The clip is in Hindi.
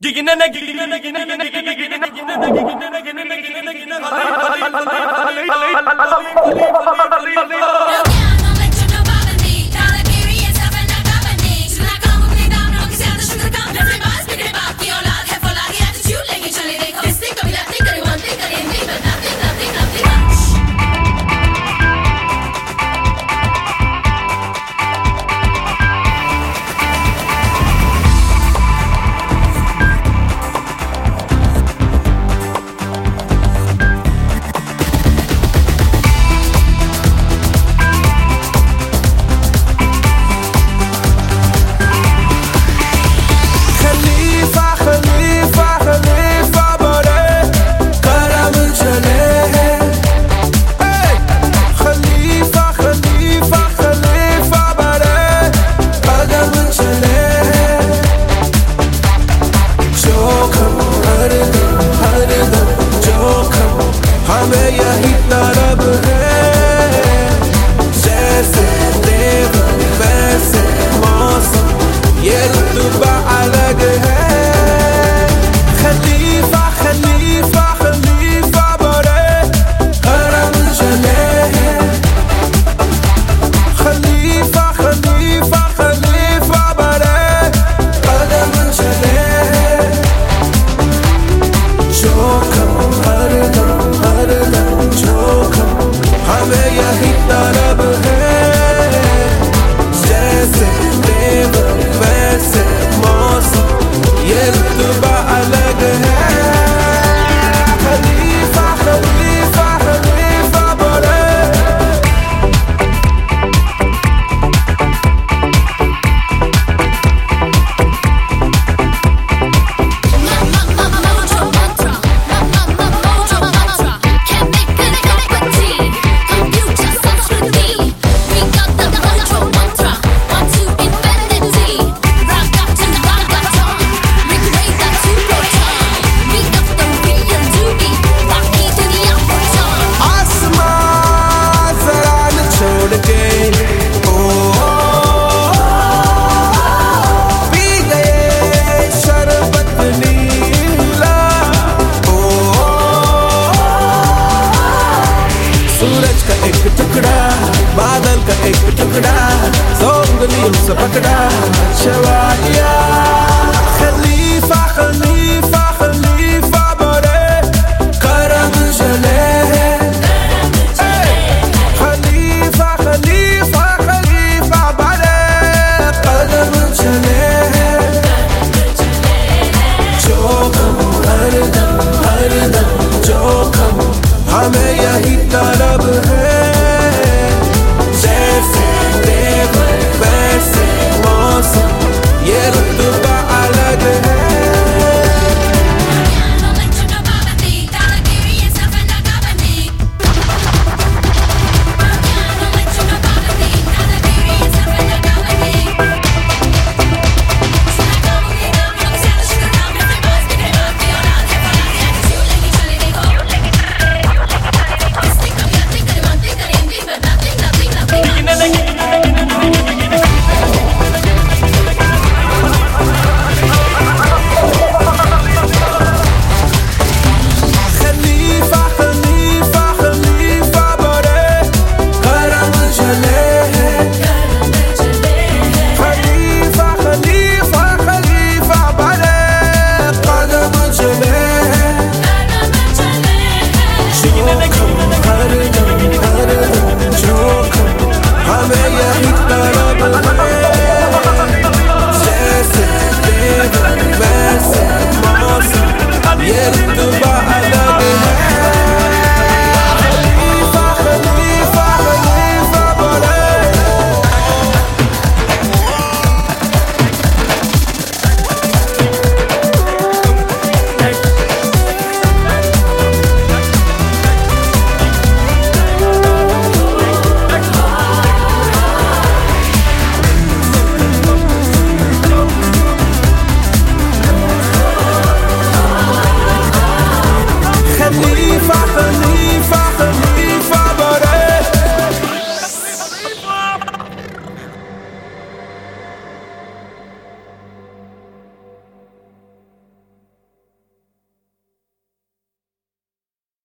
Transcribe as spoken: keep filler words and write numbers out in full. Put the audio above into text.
हमें यही तरब है, जैसे देव वैसे मौसम, ये रुतबा अलग है। खलीफा खलीफा खलीफा बड़े करम चले हैं। खलीफा खलीफा खलीफा बड़े कदम चले हैं। जोखम हर दम हर दम जोखम, हमें यही तरब है, जैसे देव वैसे मौसम, ये रुतबा अलग है। खलीफा खलीफा खलीफा बड़े बादल का एक टुकड़ा, सौ उंगलियों से पकड़ा, चला गया।